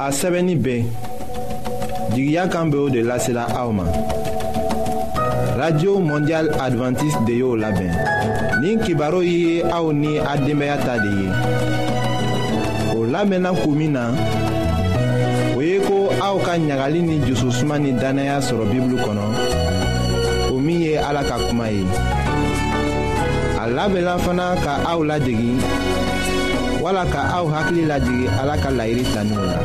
a sɛbɛnni bɛɛ jigiya kan bɛ o de lasela aw ma. Radio Mondial Adventiste de y'o labɛn. Nin kibaru ye aw ni a denbaya ta de ye. O labɛnna kun min na, o ye ko aw ka ɲagali ni jususuma ni danaya sɔrɔ Bibulu kɔnɔ, o min ye Ala ka kuma ye. A labɛnna fana ka aw ladegi, wala ka aw hakili lajigi Ala ka laɲini taninw la.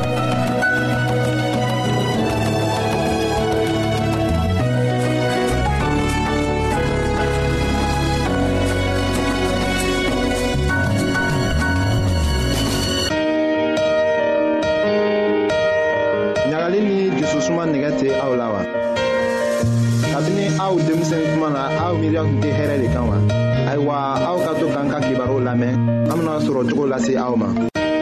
ɲagali ni jususuma nɛgɛ tɛ aw la wa? Kabini aw denmisɛn kuma na aw miiriya tun tɛ hɛrɛ de kan wa? Ayiwa, aw ka to k'an ka kibaru lamɛn, an bena sɔrɔ cogo lase aw ma.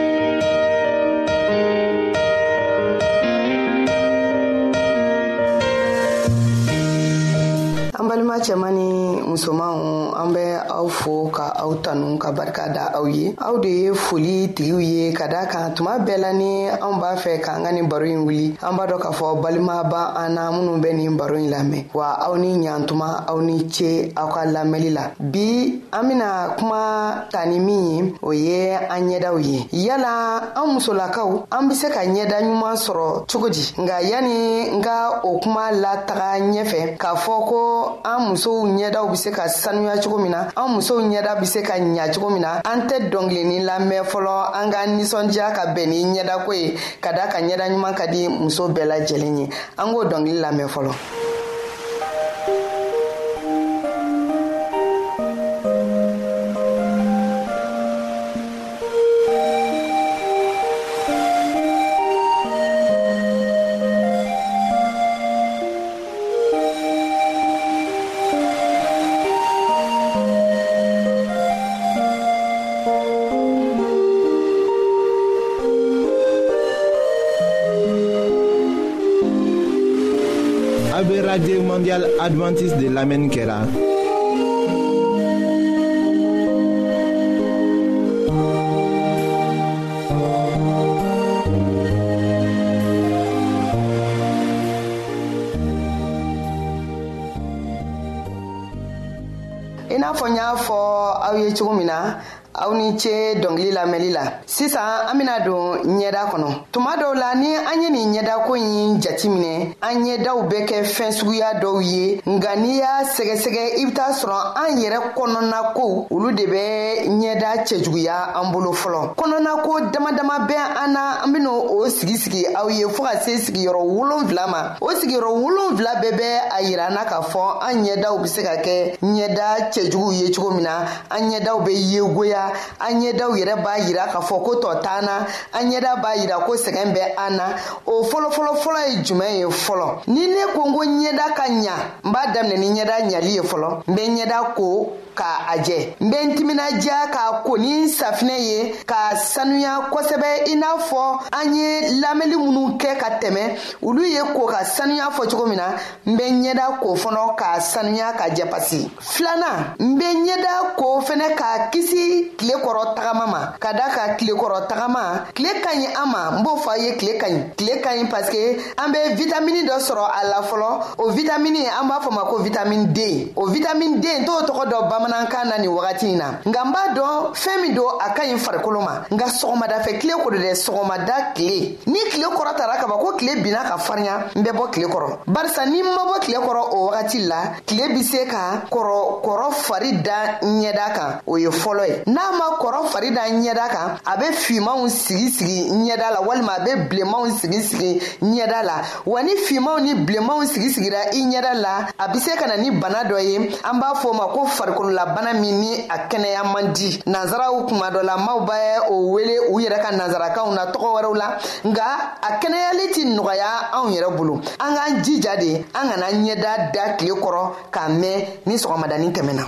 An balima cɛman ni musomanw, an bɛ aw fo ka aw tanu ka barika da aw ye. Aw de ye foli tigiw ye ka da kan tuma bɛɛ la ni an b'a fɛ k'an ka nin baro in wuli. An b'a dɔn k'a fɔ balima ba an na minnu bɛ nin baro in lamɛn. Wa aw ni ɲantuma, aw ni ce aw ka lamɛnli la. Bi an bɛna kuma ta ni min ye, o ye an ɲɛdaw ye. Yala an musolakaw, an bɛ se ka ɲɛda ɲuman sɔrɔ cogo di? Nka yani n ka o kuma lataga ɲɛfɛ, k'a fɔ ko an musow ɲɛdaw bɛ se ka sanuya cogo min na, an musow ɲɛda bɛ se ka ɲa cogo min na, an tɛ dɔnkilini lamɛn fɔlɔ. An ka nisɔndiya ka bɛn ni ɲɛdako ye, ka da ka ɲɛda ɲuman ka di muso bɛɛ lajɛlen ye. An k'o dɔnkili lamɛn fɔlɔ. Radio Mondial Adventiste de l'Amen Kera. I n'a fɔ n y'a fɔ aw ye cogo min na, aw ni ce dɔnkili lamɛnli la. Sisan an bena don ɲɛda kɔnɔ. Tuma dɔw la ni an ye nin ɲɛdako in jateminɛ, an ɲɛdaw bɛ kɛ fɛn suguya dɔw ye. Nka n'i y'a sɛgɛsɛgɛ, i bɛ taa sɔrɔ an yɛrɛ kɔnɔna ko, olu de bɛ ɲɛda cɛjuguya an bolo fɔlɔ. Kɔnɔna ko dama dama bɛ an na, an bena o sigi aw ye fɔɔ ka se sigiyɔrɔ 7 ma. O sigiyɔrɔ 7 bɛɛ bɛ a yira an na k'a fɔ an ɲɛdaw bɛ se ka kɛ ɲɛda cɛjuguw ye cogo min na. An ɲɛdaw bɛ yegoya, an ɲɛdaw yɛrɛ b'a yira k'a fɔ ko tɔ t'an na, an ɲɛda b'a yira ko sɛgɛn bɛ an na. O fɔlɔ ye jumɛn ye fɔlɔ? Ni ne ko n ko ɲɛda ka ɲa, n b'a daminɛ ni ɲɛda ɲali ye fɔlɔ. N bɛ ɲɛda ko k'a jɛ, n bɛ n timinadiya k'a ko ni safinɛ ye, k'a sanuya kosɛbɛ. I n'a fɔ an ye lamɛnli minnu kɛ ka tɛmɛ, olu ye ko ka sanuya fɔ cogo min na, n bɛ ɲɛda ko fɔlɔ k'a sanuya ka jɛ pasi. Filanan, n bɛ ɲɛda ko fɛnɛ k'a kisi tile kɔrɔ tagama ma. Ka da ka tile kɔrɔ tagama, tile ka ɲi an ma. N b'o fɔ a ye, tile ka ɲi. Tile ka ɲi parce que an bɛ vitamine dɔ sɔrɔ a la fɔlɔ. O vitamine an b'a fɔ ma ko vitamine D. O vitamine D n t'o tɔgɔ dɔn bamanankan na nin wagati in na. Nka n b'a dɔn fɛn min don a ka ɲi farikolo ma. Nka sɔgɔmadafɛ tile ko de dɛ, sɔgɔmada tile. Ni tile kɔrɔ tara ka ban ko tile binna ka farinya, n bɛ bɔ tile kɔrɔ. Barisa ni ma bɔ tile kɔrɔ o wagati la, tile bi se ka kɔrɔ fari da ɲɛda kan. O ye fɔlɔ ye. N'a ma kɔrɔ fari da ɲɛda kan, a bɛ fimanw sigi ɲɛda la, walima a bɛ bilenmanw sigi ɲɛda la. Wa ni fimanw ni bilenmanw sigira i ɲɛda la, a bɛ se ka na ni bana dɔ ye. An b'a fɔ o ma ko farikololabana min ni a kɛnɛya man di. Nanzaraw kuma dɔ la, maaw bɛ o wele u yɛrɛ ka nanzarakanw na tɔgɔ wɛrɛw la. Nka a kɛnɛyali ti nɔgɔya anw yɛrɛ bolo. An k'an jija de, an kana ɲɛda da tile kɔrɔ k'a mɛn ni sɔgɔmadanin tɛmɛna.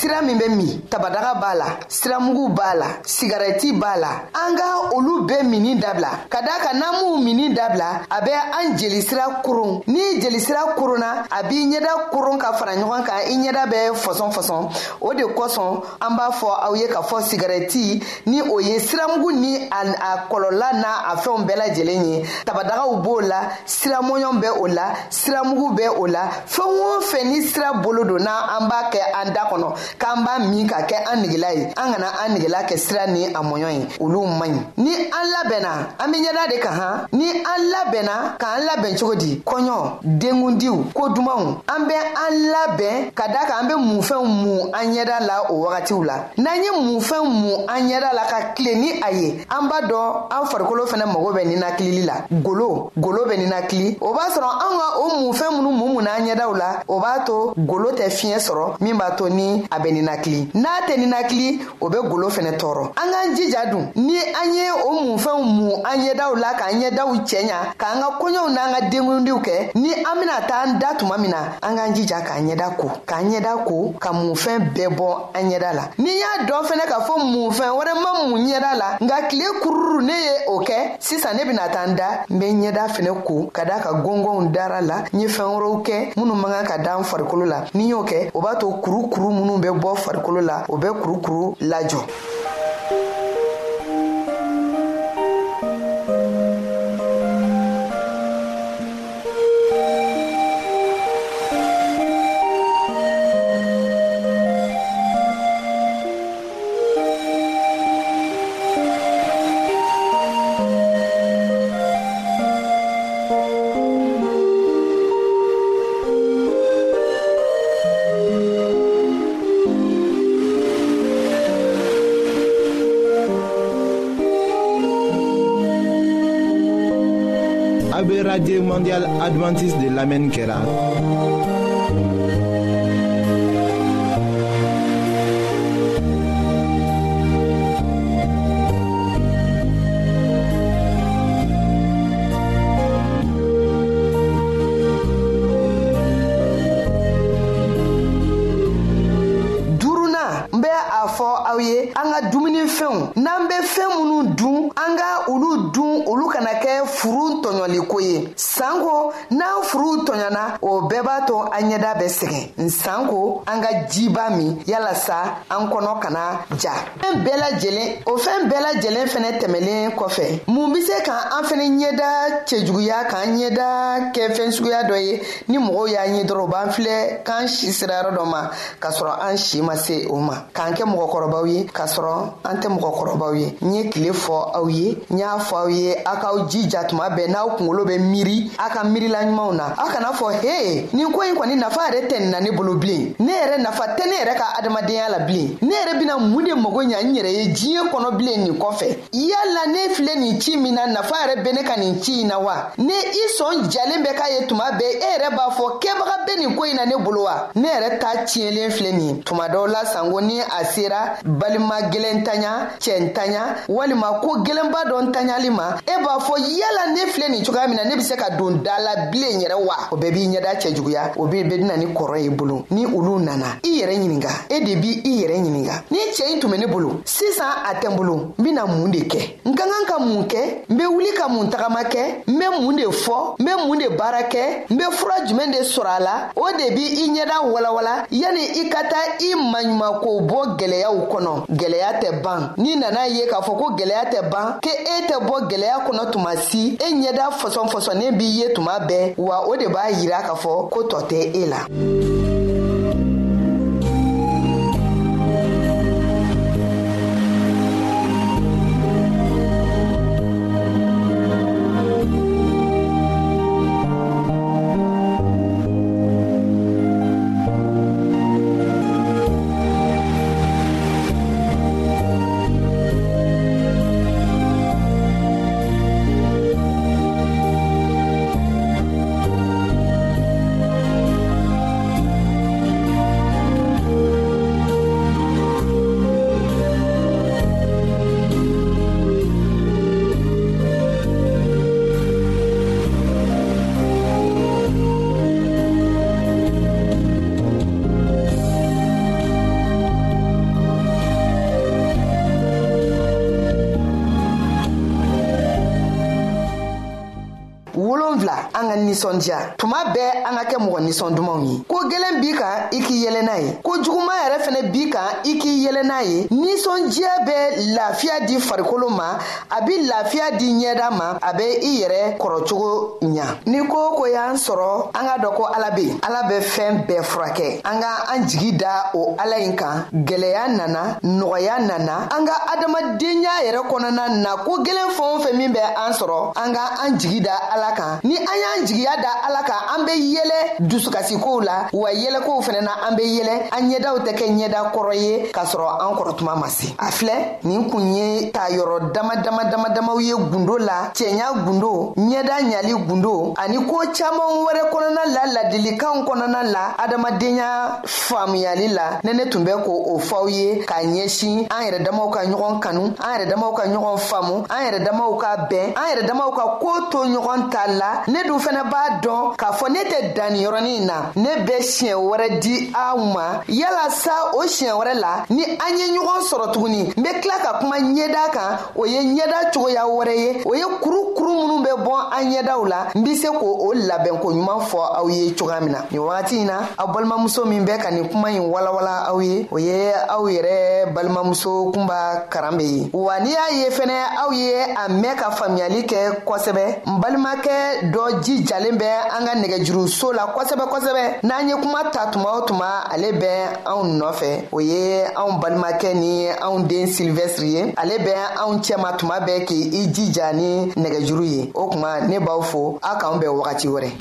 sira min bɛ min tabadaga b'a la siramugu b'a la sigarɛti b'a la an ka olu bɛɛ mini dabila ka da ka n'an m'u mini dabila a bɛ an jelisira koron ni jelisira koronna a b'i ɲɛda koron ka fara ɲɔgɔn kan i ɲɛda bɛ fɔsɔn o de kosɔn an b'a fɔ aw ye k'a fɔ sigarɛti ni o ye siramugu ni a kɔlɔla n'a a fɛnw bɛɛ lajɛlen ye tabadagaw b'o la siramɔɲɔ bɛ o la siramugu bɛ o la fɛn o fɛn ni sira bolo don n'an b'a kɛ an da kɔnɔ k'an b'a min ka kɛ an negela ye an kana an negela kɛ sira ni a mɔɲɔ ye olu man ɲi ni an labɛnna an bɛ ɲɛda de kan han ni an labɛnna k'an labɛn cogo di kɔɲɔ denkundiw ko dumanw an bɛ an labɛn ka da kan an bɛ munfɛnw mun an ɲɛda la o wagatiw la n'an ye munfɛnw mun an ɲɛda la ka tile ni a ye an b'a dɔn an farikolo fana mago bɛ ninakilili la golo bɛ ninakili o b'a sɔrɔ an ka o munfɛn minnu mun an ɲɛdaw la o b'a to golo tɛ fiɲɛ sɔrɔ min b'a to ni a bɛ ninakili n'a tɛ ninakili o bɛ golo fana tɔɔrɔ an k'an jija dun ni an ye o munfɛnw mun an ɲɛdaw la k'an ɲɛdaw cɛɲa k'an ka kɔɲɔw n'an ka denkundiw kɛ ni an bɛna taa an da tuma min na an k'an jija k'an ɲɛda ko ka munfɛn bɛɛ bɔ an ɲɛda la ni y'a dɔn fana k'a fɔ munfɛn wɛrɛ ma mun ɲɛda la nka tile kururu ne ye o kɛ sisan ne bɛna taa an da n bɛ ɲɛda fana ko ka da ka gɔngɔnw dara la n ye fɛn wɛrɛw kɛ minnu man kan ka da an farikolo la ni y'o kɛ o b'a to kurukuru minnu bɛ bɔ farikolo la o bɛ kurukuru lajɔ. Radio Mondiale Adventiste de l'Amen Kela. an ka dumunifɛnw n'an bɛ fɛn minnu dun an ka olu dun olu kana kɛ furu tɔɲɔliko ye. Sanko n'an furu tɔɲɔna o bɛɛ b'a to an ɲɛda bɛ sɛgɛn. Sanko an ka jiba min yalasa an kɔnɔ kana ja. Fɛn bɛɛ lajɛlen o fɛn bɛɛ lajɛlen fɛnɛ tɛmɛlen kɔfɛ mun bɛ se k'an fɛnɛ ɲɛda cɛjuguya k'an ɲɛda kɛ fɛn suguya dɔ ye ni mɔgɔw y'a ɲɛ dɔrɔn u b'an filɛ k'an si sera yɔrɔ dɔ ma k'a sɔrɔ an si ma se o ma k'an kɛ mɔgɔkɔrɔbaw ye k'a sɔrɔ an tɛ mɔgɔkɔrɔbaw ye. N ye tile fɔ aw ye n y'a fɔ aw ye a k'aw jija tuma bɛɛ n'aw kunkolo bɛ miiri a ka miirila ɲumanw na a kana fɔ he nin ko in kɔni nafa yɛrɛ tɛ nin na ne bolo bilen, ne yɛrɛ nafa tɛ ne yɛrɛ ka adamadenya la bilen, ne yɛrɛ bɛna mun de mago ɲa n yɛrɛ ye diɲɛ kɔnɔ bilen nin kɔfɛ. Yala ne filɛ nin ci min na nafa yɛrɛ bɛ ne ka nin ci in na wa? Ne i sɔn jalen bɛ k'a ye tuma bɛɛ e yɛrɛ b'a fɔ kɛbaga bɛ nin ko in na ne bolo wa? Ne yɛrɛ ta tiɲɛlen filɛ nin ye. Tuma dɔw la sanko ni a sera balima gɛlɛn ntanya cɛ ntanya walima ko gɛlɛnba dɔ ntanyali ma e b'a fɔ yala ne filɛ nin cogoya min na ne bɛ se ka don da la bilen yɛrɛ wa? O bɛɛ b'i ɲɛda cɛ juguya, o bɛ na ni kɔrɔ ye bolo. Ni olu nana i yɛrɛ ɲininka, e de b'i yɛrɛ ɲininka, ni cɛ in tun bɛ ne bolo sisan a tɛ n bolo n bɛna mun de kɛ? N ka kan ka mun kɛ? N bɛ wuli ka mun tagama kɛ? N bɛ mun de fɔ? N bɛ mun de baara kɛ? N bɛ fura jumɛn de sɔrɔ a la? O de b'i ɲɛda walawala yanni i ka taa i maɲumanko bɔ gɛlɛyaw kɔnɔ. Gɛlɛya tɛ ban. N'i nana ye k'a fɔ ko gɛlɛya tɛ ban, ke e tɛ bɔ gɛlɛya kɔnɔ tuma si, e ɲɛda fɔsɔn-fɔsɔnnen b'i ye tuma bɛɛ, wa o de b'a yira k'a fɔ ko tɔ tɛ e la. 7 an ka nisɔndiya tuma bɛɛ an ka kɛ mɔgɔ nisɔn dumanw ye. Ko gɛlɛn b'i kan i k'i yɛlɛ n'a ye, ko juguman yɛrɛ fɛnɛ b'i kan i k'i yɛlɛ n'a ye. Nisɔndiya bɛ lafiya di farikolo ma, a bi lafiya di ɲɛda ma, a bɛ i yɛrɛ kɔrɔcogo ɲa. Ni ko y'an sɔrɔ an ka dɔn ko Ala be yen. Ala bɛ fɛn bɛɛ furakɛ. An ka an jigi da o Ala in kan. Gɛlɛya nana, nɔgɔya nana, an ka adamadenya yɛrɛ kɔnɔna na ko gɛlɛn fɛn o fɛn min bɛ an sɔrɔ, an ka an jigi da Ala kan. Ni an y'an jigiya da Ala kan, an bɛ yɛlɛ dusukasikow la, wa yɛlɛkow fɛnɛ na an bɛ yɛlɛ. An ɲɛdaw tɛ kɛ ɲɛda kɔrɔ ye k'a sɔrɔ an kɔrɔtuma ma se. A filɛ, nin kun ye ta yɔrɔ dama ye gundo la, cɛɲa gundo, ɲɛda ɲali gundo, ani ko caman wɛrɛ kɔnɔna la, ladilikanw kɔnɔna la, adamadenya faamuyali la. Ne tun bɛ k'o fɔw ye k'a ɲɛsin an yɛrɛ damaw ka ɲɔgɔn kanu, an yɛrɛ damaw ka ɲɔgɔn faamu, an yɛrɛ damaw ka bɛn, an yɛrɛ damaw ka ko to ɲɔgɔn ta la. Ne dun fɛnɛ b'a dɔn k'a fɔ ne tɛ dan nin yɔrɔnin na, ne bɛ siɲɛ wɛrɛ di aw ma. Yala sa o siɲɛ wɛrɛ la, ni an ye ɲɔgɔn sɔrɔ tuguni, n bɛ tila ka kuma ɲɛda kan. O ye ɲɛda cogoya wɛrɛ ye, o ye kurukuru minnu bɛ bɔ an ɲɛdaw la. N bɛ se k'o labɛn ko ɲuman fɔ aw ye cogoya min na. Nin wagati in na, aw balimamuso min bɛ ka nin kuma in walawala aw ye, o ye aw yɛrɛ balimamuso Kunba Karanbe ye. Wa n'i y'a ye fɛnɛ aw ye a mɛn ka faamuyali kɛ kosɛbɛ, n balimakɛ dɔ jijalen bɛ an ka nɛgɛjuruso la kosɛbɛ. N'an ye kuma ta tuma o tuma, ale bɛ anw nɔfɛ. O ye anw balimakɛ ni anw den Sylvestre ye. Ale bɛ anw cɛma tuma bɛɛ k'i jija ni nɛgɛjuru ye. O kuma ne b'aw fo, aw k'anw bɛn wagati wɛrɛ.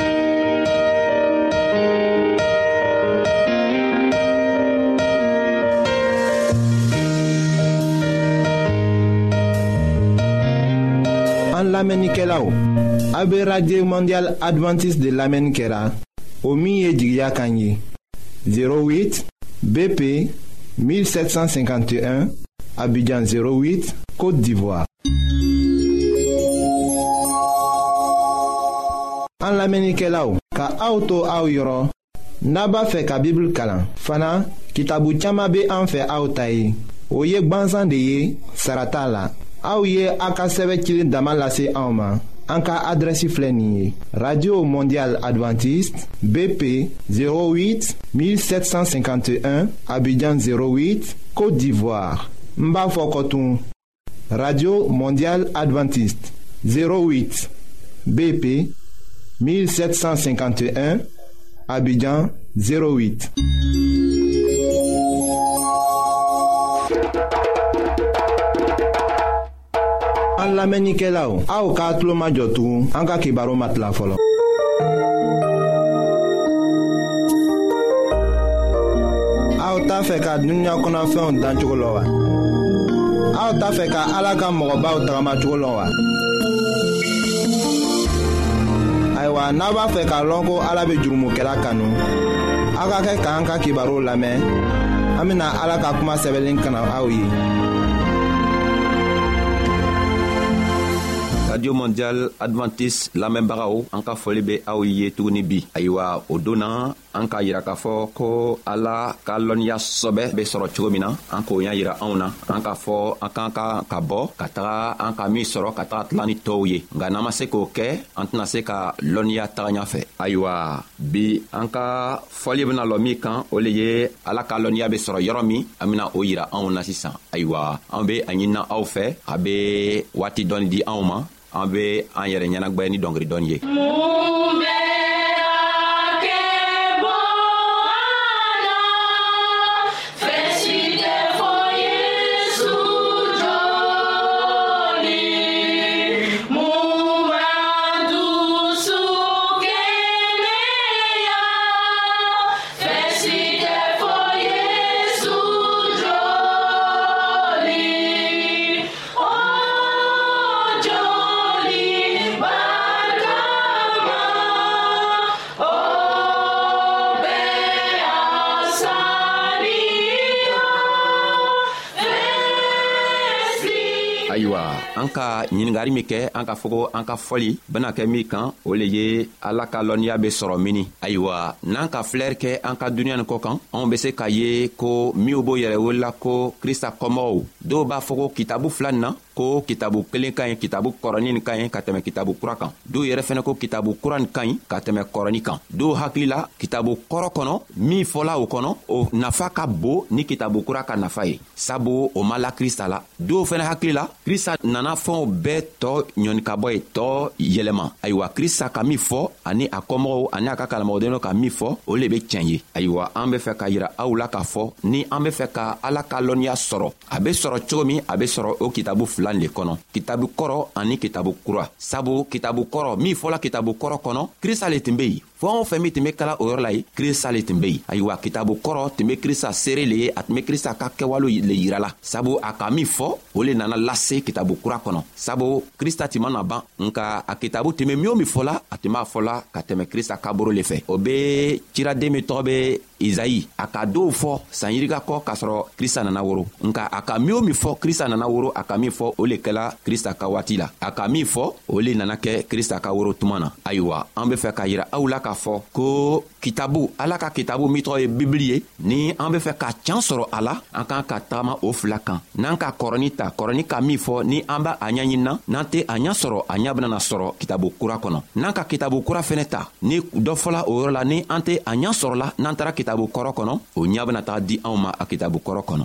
An lamɛnnikɛlaw, a bɛ radio mondial adventiste de lamɛnni kɛra o min ye jigiya kan ye 08 BP 1751 Abidjan 08 Côte d'Ivoire. An lamɛnnikɛlaw, ka aw to aw yɔrɔ n'a b'a fɛ ka Bible kalan fana kitabu caman bɛ an fɛ aw ta ye. O ye gwanzan de ye, sara t'a la. Aw ye a ka sɛbɛn cilen dama lase anw ma. An ka adrɛsi filɛ nin ye: Radio Mondial Adventiste BP 08 1751 Abidjan 08 Côte d'Ivoire. N b'a fɔ kɔtun: Radio Mondial Adventiste 08 BP 1751 Abidjan 08. An lamɛnnikɛlaw, aw k'a tulo majɔ tugun an ka kibaru ma tila fɔlɔ. Aw t'a fɛ ka dunuya kɔnɔfɛnw dan cogo lɔ wa? Aw t'a fɛ ka Ala ka mɔgɔbaw tagamacogo lɔ wa? Ayiwa, n'a b'a fɛ k'a lɔn ko Ala bɛ jurumokɛla kanu, aw ka kɛ k'an ka kibaru lamɛn. An bɛna Ala ka kuma sɛbɛnlen kana aw ye. Radio Mondial Adventiste lamɛnbagaw, an ka foli bɛ aw ye tuguni bi. Ayiwa, o don na an ka yira k'a fɔ ko Ala ka lɔnniya sɔbɛ bɛ sɔrɔ cogo min na, an k'o y'a yira anw na. An k'a fɔ an kan ka bɔ ka taga an ka min sɔrɔ ka taga tila ni tɔw ye. Nka n'an ma se k'o kɛ, an tɛna se ka lɔnniya taga ɲɛfɛ. Ayiwa, bi an ka fɔli bɛna lɔ min kan, o le ye Ala ka lɔnniya bɛ sɔrɔ yɔrɔ min, an bɛna o yira anw na sisan. Ayiwa, an bɛ a ɲinina aw fɛ, a bɛ waati dɔɔni di anw ma. An bɛ an yɛrɛ ɲɛnagwaya ni dɔnkili dɔɔni ye. An ka ɲiningari min kɛ, an ka fɔ ko an ka fɔli bena kɛ min kan, o le ye Ala ka lɔnniya be sɔrɔ mini. Ayiwa, n'an ka filɛri kɛ an ka duniɲa nin kɔ kan, anw be se k'a ye ko minw b'o yɛrɛ wolola ko Krista kɔmɔgɔw. Dɔw b'a fɔ ko kitabu fila nin na ko kitabu kelen ka ɲi kitabu kɔrɔnin nin ka ɲi ka tɛmɛ kitabu kura kan. Dɔw yɛrɛ fɛnɛ ko kitabu kura nin ka ɲi ka tɛmɛ kɔrɔnin kan. Dɔw hakili la kitabu kɔrɔ kɔnɔ min fɔla o kɔnɔ o nafa ka bon ni kitabu kura ka nafa ye, sabu o ma la Krista la. Dɔw fɛnɛ hakili la Krista nana fɛnw bɛɛ tɔ ɲɔni ka bɔ ye, tɔ yɛlɛma. Ayiwa Krista ka min fɔ ani a kɔmɔgɔw ani a ka kalamɔgɔdenw ka min fɔ o le be tiɲɛ ye. Ayiwa an be fɛ ka yira aw la k'a fɔ ni an be fɛ ka Ala ka lɔnniya sɔrɔ, a be sɔrɔ cogo min a be sɔrɔ o kitabu fila le kɔnɔ, kitabu kɔrɔ ani kitabu kura. Sabu kitabu kɔrɔ min fɔla kitabu kɔrɔ kɔnɔ Krista le tun be yen. Fɛn o fɛn min tun be kala o yɔrɔ la ye Krista le tun be yen. Ayiwa kitabu kɔrɔ tun be Krista seere le ye, a tun be Krista ka kɛwalew le yirala, sabu a ka min fɔ o le nana lase kitabu kura kɔnɔ. Sabu Krista tun mana ban, nka a kitabu tun be min o min fɔla a tun b'a fɔla ka tɛmɛ Krista kaburu le fɛ. O be ciraden min tɔgɔ be Izayi, a ka dɔw fɔ san yirika kɔ k'a sɔrɔ Krista nana woro, nka a ka min o min fɔ Krista nana woro, a ka min fɔ o le kɛla Krista ka waati la, a ka min fɔ o le nana kɛ Krista ka woro tuma na. Ayiwa an be fɛ ka yira aw la k'a fɔ ko kitabu, Ala ka kitabu min tɔgɔ ye Bibili ye, ni an be fɛ ka can sɔrɔ a la an kan ka tagama o fila kan. N'an ka kɔrɔni ta, kɔrɔni ka min fɔ ni an b'a a ɲaɲinina, n'an tɛ a ɲa sɔrɔ a ɲa benana sɔrɔ kitabu kura kɔnɔ. N'an ka kitabu kura fɛnɛ ta, ni dɔ fɔla o yɔrɔ la ni an tɛ a ɲa sɔrɔ la n'an taara kitabu kɔrɔ kɔnɔ, o ɲa bena taga di anw ma a kitabu kɔrɔ kɔnɔ.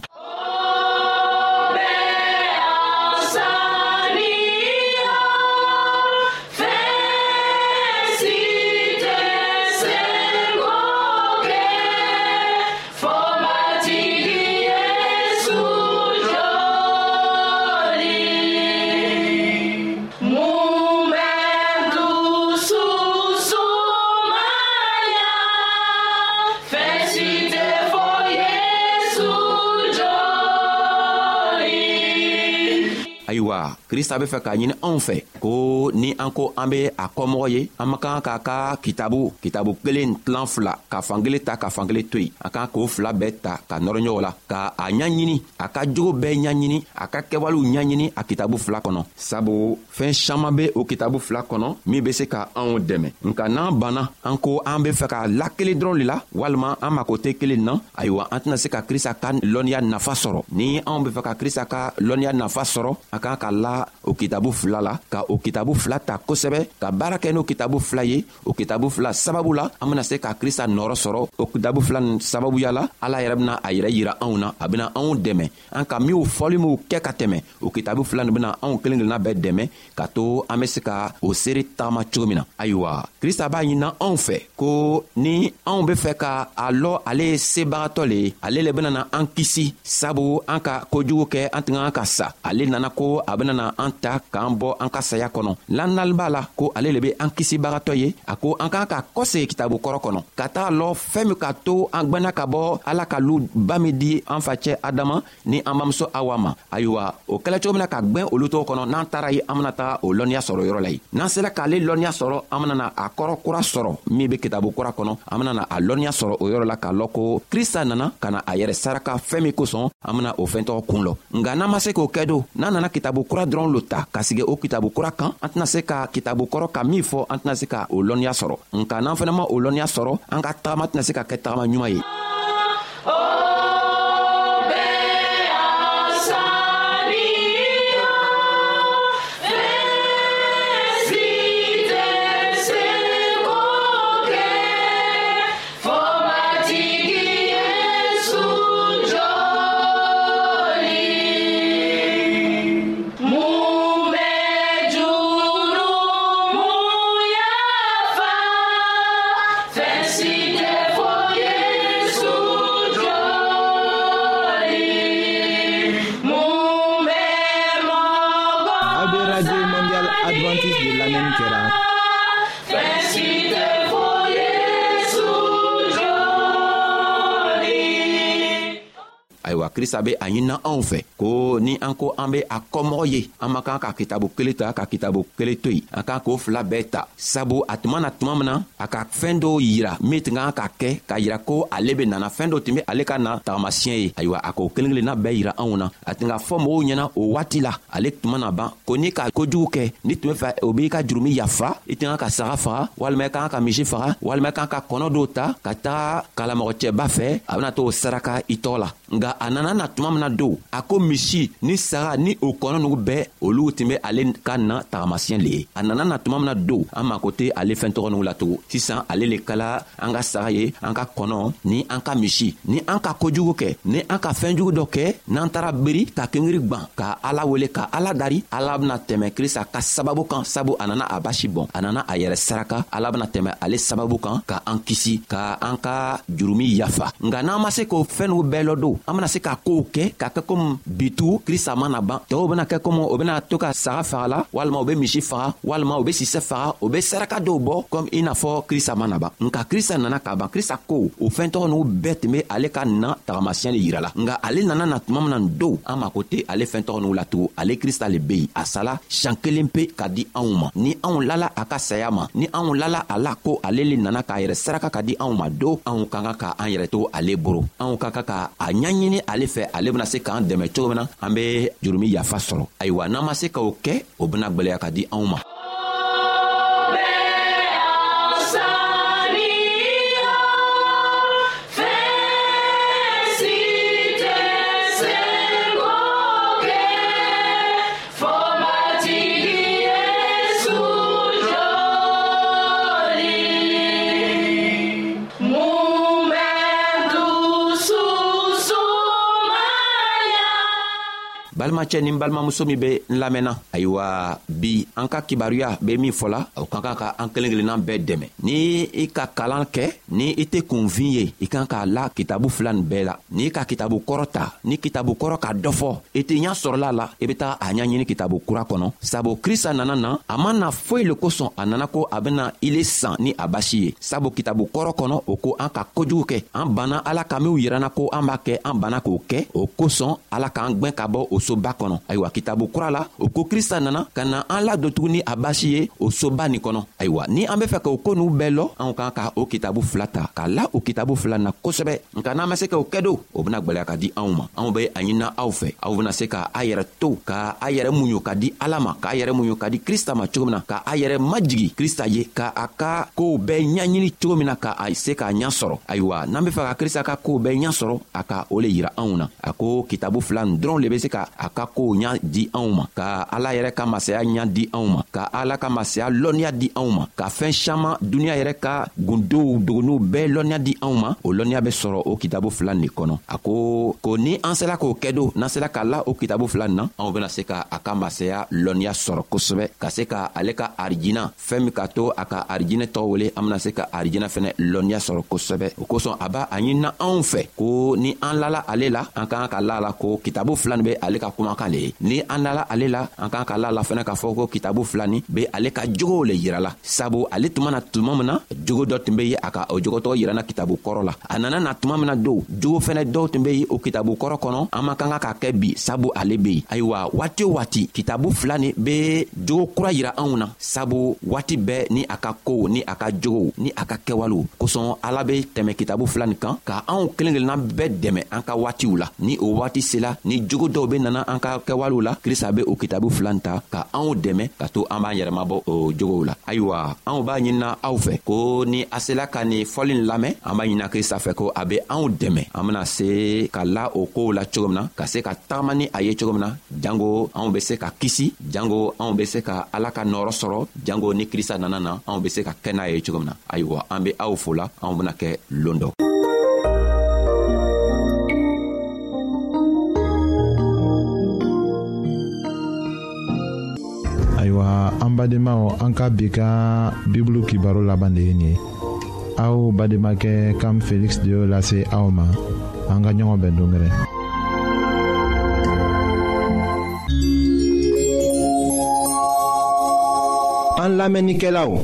Ayiwa Krista be fɛ k'a ɲini anw fɛ ko ni an ko an be a kɔmɔgɔ ye, an man kan k'a ka kitabu kelen tilan fila, ka fankelen ta ka fankelen to yen. A kan k'o fila bɛɛ ta ka nɔrɔ ɲɔgɔn la, ka a ɲaɲini, a ka jogo bɛɛ ɲaɲini, a ka kɛwalew ɲaɲini a kitabu fila kɔnɔ. Sabu fɛn saman be o kitabu fila kɔnɔ min be se ka anw dɛmɛ. Nka n'an banna an ko an be fɛ ka lakelen dɔrɔn le la, walima an mako tɛ kelen na, ayiwa an tɛna se ka Krista ka lɔnniya nafa sɔrɔ. Ni anw be fɛ ka Krista ka lɔnniya nafa sɔrɔ, a kan ka la o kitabu fila la, ka o kitabu fila ta kosɛbɛ, ka baara kɛ n'o kitabu fila ye. O kitabu fila sababu la an bena se ka Krista nɔrɔ sɔrɔ. O kitabu fila nin sababuya la Ala yɛrɛ bena a yɛrɛ yira anw na, a bena anw dɛmɛ an ka minw fɔli minw kɛ ka tɛmɛ. O kitabu fila nin bena anw kelen kelenna bɛɛ dɛmɛ ka to an be se ka o seere tagama cogo min na. Ayiwa Krista b'a ɲinina anw fɛ ko ni anw be fɛ ka a lɔ ale ye sebagatɔ le ye, ale le benana an kisi, sabu an ka kojugu kɛ an tɛ ka sa. Ale nana ko a benana an ta k'an bɔ an ka saya kɔnɔ. Lannali b'a la ko ale le be an kisibagatɔ ye. A ko an kan ka kɔsegi kitabu kɔrɔ kɔnɔ ka taga lɔ fɛn min ka to an gwɛnna ka bɔ Ala ka lu ba min di an facɛ Adama ni an bamuso Awa ma. Ayiwa o kɛla cogo min na ka gwɛn olu tɔgɔ kɔnɔ, n'an taara ye an bena taga o lɔnniya sɔrɔ yɔrɔ la ye. N'an sera k'ale lɔnniya sɔrɔ an benana a kɔrɔ kura sɔrɔ min be kitabu kura kɔnɔ, an benana a lɔnniya sɔrɔ o yɔrɔ la k'a lɔn ko Krista nana ka na a yɛrɛ saraka fɛn min kosɔn an bena o fɛn tɔgɔ kun lɔ. Nga n'an ma se k'o kɛ don, n'an nana kitabu kura dɔrɔn lo ta ka sigi o kitabu kura kan, an tɛna se ka kitabu kɔrɔ ka min fɔ an tɛna se ka o lɔnniya sɔrɔ. Nka n'an fɛnɛ ma o lɔnniya sɔrɔ, an ka tagama tɛna se ka kɛ tagama ɲuman ye. Ayiwa Krista be a ɲinina anw fɛ ko ni an ko an be a kɔmɔgɔ ye, an man kan ka kitabu kelen ta ka kitabu kelen to yen. An kan k'o fila bɛɛ ta, sabu a tuma na tuma min na a ka fɛn dɔw yira min tun kan ka kɛ ka yira ko ale be nana, fɛn dɔ tun be ale ka na tagamasiɲɛ ye. Ayiwa a k'o kelen kelenna bɛɛ yira anw na. A tun ka fɔ mɔgɔw ɲɛna o waati la ale tuma na ban ko n'i ka kojugu kɛ, ni tun be fɛ o b'i ka jurumi yafa, i tun kan ka saga faga, walima i kan ka misi faga, walima i kan ka kɔnɔ dɔw ta ka taga kalamɔgɔcɛba fɛ, a bena to o saraka i tɔgɔ la. Nga a nana na tuma min na don a ko misi ni saga ni o kɔnɔ nugu bɛɛ olu tun bɛ ale ka na tagamasiyɛn le ye. A nana na tuma min na don an mako tɛ ale fɛn tɔgɔ nugu la tugun. Sisan ale le kala an ka saga ye, an ka kɔnɔ ni an ka misi. Ni an ka kojugu kɛ, ni an ka fɛnjugu dɔ kɛ, n'an taara beri ka kengiri gwan ka Ala wele ka Ala dari, Ala bena tɛmɛ Krista ka sababu kan. Sabu a nana a basi bɔn, a nana a yɛrɛ saraka. Ala bena tɛmɛ ale sababu kan ka an kisi, ka an ka jurumi yafa. Nga n'an ma se k'o fɛn nugu bɛɛ lɔ don, an bena se ka kow kɛ ka kɛ komi bitu Krista mana ban. Tɔw bena kɛ komi o bena to ka saga faga la, walima o be misi faga, walima o be sisɛ faga, o be saraka dɔw bɔ komi i n'a fɔ Krista mana ban. Nka Krista nana ka ban. Krista ko o fɛn tɔgɔ nugu bɛɛ tun be ale ka na tagamasiyɛn le yira la. Nga ale nana na tuma min na don, an mako tɛ ale fɛn tɔgɔ nugu la tugun. Ale Krista le be yen. A sala siɲan kelen pe ka di anw ma. Ni anw lala a ka saya ma, ni anw lala a la ko ale le nana k'a yɛrɛ saraka ka di anw ma don, anw ka kan ka an yɛrɛ to ale boro. Anw ka kan ka a ɲaɲini ale fɛ, ale bena se k'an dɛmɛ cogo min na an be jurumi yafa sɔrɔ. Ayiwa, n'an ma se k'o kɛ, o bena gwɛlɛya ka di anw ma. Balimacɛ ni balimamuso min be n lamɛnna, ayiwa bi an ka kibaruya be min fɔla, o ka kan ka an kelen kelenna bɛɛ dɛmɛ. Ni i ka kalan kɛ, ni i tɛ kunfin ye, i kan k'a la kitabu fila nin bɛɛ la. Ni i ka kitabu kɔrɔ ta, ni kitabu kɔrɔ ka dɔ fɔ, i tɛ ɲa sɔrɔla la, i be taa a ɲaɲini kitabu kura kɔnɔ. Sabu Krista nana na, a ma na foyi le kosɔn a nana ko a bena ile san ni a basi ye. Sabu kitabu kɔrɔ kɔnɔ o ko an ka kojugu kɛ, an banna Ala ka minw yirana ko an b'a kɛ, an banna k'o kɛ. O kosɔn Ala k'an gwɛn ka bɔ o soba kɔnɔ. Ayiwa, kitabu kura la o ko Krista nana ka na an ladon tuguni a basi ye o soba nin kɔnɔ. Ayiwa, ni an be fɛ k'o ko n'u bɛɛ lɔ, anw kan ka o kitabu fila ta k'a la o kitabu fila na kosɛbɛ. Nka n'an ma se k'o kɛ don, o bena gwɛlɛya ka di anw ma. Anw be a ɲinina aw fɛ, aw bena se ka a yɛrɛ to, ka a yɛrɛ muɲu ka di Ala ma, k'a yɛrɛ muɲu ka di Krista ma cogo min na, ka a yɛrɛ majigi Krista ye, ka a ka kow bɛɛ ɲaɲini cogo min na ka a se k'a ɲa sɔrɔ. Ayiwa, n'an be fɛ ka Krista ka kow bɛɛ ɲa sɔrɔ, a ka o le yira anw na. A ko kitabu fila nin dɔrɔn le be se ka a ka kow ɲa di anw ma, ka Ala yɛrɛ ka masaya ɲa di anw ma, ka Ala ka masaya lɔnniya di anw ma, ka fɛn saman duniɲa yɛrɛ ka gundow dogonuw bɛɛ lɔnniya di anw ma. O lɔnniya be sɔrɔ o kitabu fila nin kɔnɔ. A ko ni an sela k'o kɛ don, n'an sela k'a la o kitabu fila nin na, anw bena se ka a ka masaya lɔnniya sɔrɔ kosɛbɛ, ka se ka ale ka arijina, fɛn min ka to a ka arijinɛ tɔgɔ wele, an bena se ka arijinɛ fɛnɛ lɔnniya sɔrɔ kosɛbɛ. O kosɔn a b'a a ɲinina anw fɛ ko ni an lala ale la, an ka kan ka la la ko kitabu fila nin be ale ka kumakan le ye. Ni an lala ale la, an kan ka la la fɛnɛ k'a fɔ ko kitabu fila nin be ale ka jogow le yirala. Sabu ale tuma na tuma min na, jogo dɔ tun be ye a ka o jogo tɔgɔ yirana kitabu kɔrɔ la. A nana na tuma min na don, jogo fɛnɛ dɔw tun be ye o kitabu kɔrɔ kɔnɔ, an man kan ka kɛ bi, sabu ale be yen. Ayiwa, waati o waati kitabu fila nin be jogo kura yira anw na, sabu waati bɛɛ ni a ka kow, ni a ka jogow, ni a ka kɛwalew. Kosɔn Ala be tɛmɛ kitabu fila nin kan ka anw kelen kelenna bɛɛ dɛmɛ an ka waatiw la. Ni o waati sela, ni jogo dɔw be nana an ka kɛwalew la, Krista be o kitabu fila nin ta ka anw dɛmɛ ka to an b'an yɛrɛma bɔ o jogow la. Ayiwa, anw b'a ɲinina aw fɛ ko ni a sela ka nin fɔli nin lamɛn, an b'a ɲinina Krista fɛ ko a be anw dɛmɛ, an bena se ka la o kow la cogo min na, ka se ka tagama ni a ye cogo min na, jango anw be se ka kisi, jango anw be se ka Ala ka nɔɔrɔ sɔrɔ, jango ni Krista nana na anw be se ka kɛ n'a ye cogo min na. Ayiwa, an be aw fola, anw bena kɛ loon dɔ. Ayiwa, an badenmaw, an ka bi ka bibulu kibaro laban de ye nin ye. Aw bademakɛ Kam Felix de y'o lase aw ma. An ka ɲɔgɔn bɛn dongɛrɛ. An lamɛnnikɛlaw,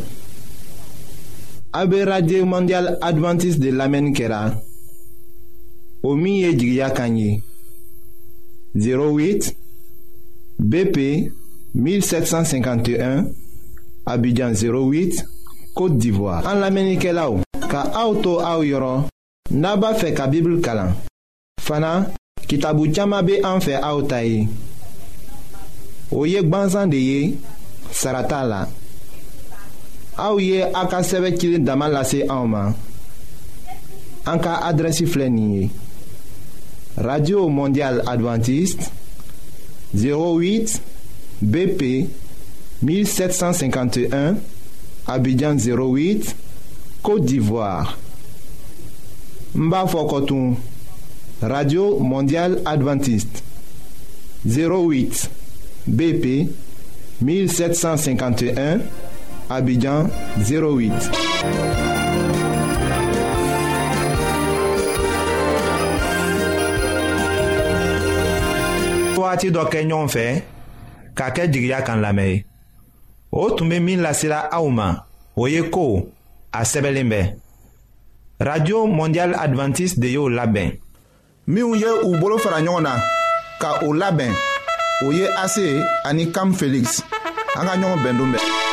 a be Radio Mondial Adventiste de lamɛnni kɛra o min ye jigiya kan ye 08 BP 1751 Abidjan 08 Côte d'Ivoire. An lamɛnnikɛlaw, ka aw to aw yɔrɔ n'a b'a fɛ ka Bible kalan. Fana kitabu caman be an fɛ aw ta ye. O ye gwanzan de ye, sara t'a la. Aw ye a ka sɛbɛ cilen dama lase anw ma. An ka adrɛsi filɛ nin ye: Radio Mondiale Adventiste 08 BP 1751 Abidjan 08 Côte d'Ivoire. Mba Fokotoun Radio Mondiale Adventiste 08 BP 1751 Abidjan 08. Waati dɔ kɛ ɲɔgɔn fɛ k'a kɛ jigiya kan lamɛn o tun bɛ min lasera aw ma o ye ko a sɛbɛnlen bɛ Radio Mondiale Adventiste de y'o labɛn minnu ye u bolo fara ɲɔgɔn na ka o labɛn o ye AC ani Cam Felix an ka ɲɔgɔn bɛn don bɛɛ